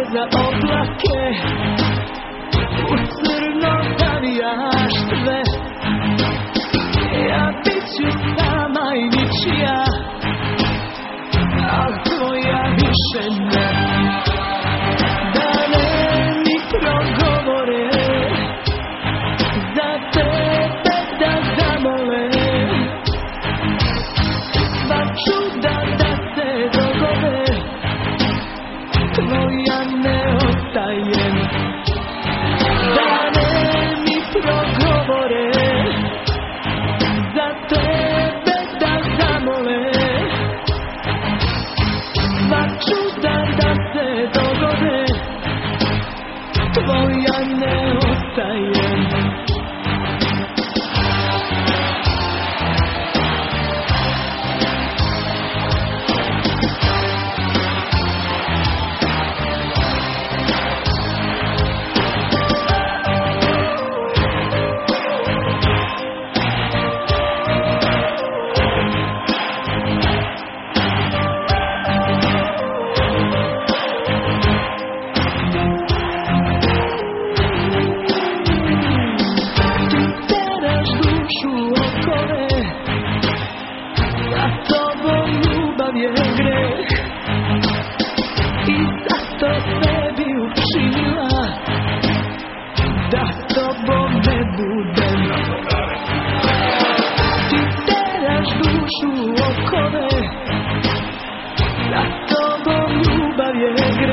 za oblake, u crno navijaš sve. Ja bit ću sama i ničija, al tvoja više ne. Dane mi progovore, za tebe da zamole, sva čuda da se dogode, tvoja ne ostajem. Dane mi progovore, za tebe da zamole, sva čuda da se dogode, tvoja ne ostajem. Dušu okove, za tobom ljubav je greh.